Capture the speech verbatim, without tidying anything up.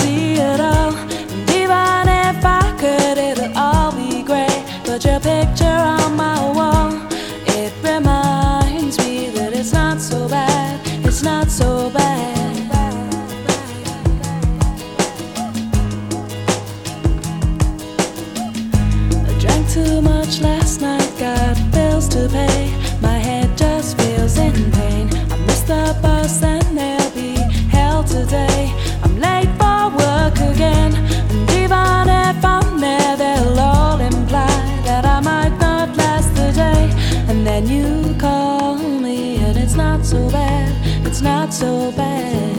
see it all. And even if I could, it'll all be great. Put your picture on my wall. It reminds me that it's not so bad. It's not so bad. I drank too much last night, got bills to pay. My head just feels in pain. I missed the bus and there'll be hell today. I'm late for work again. And even if I'm there, they'll all imply that I might not last the day. And then you call me and it's not so bad. It's not so bad.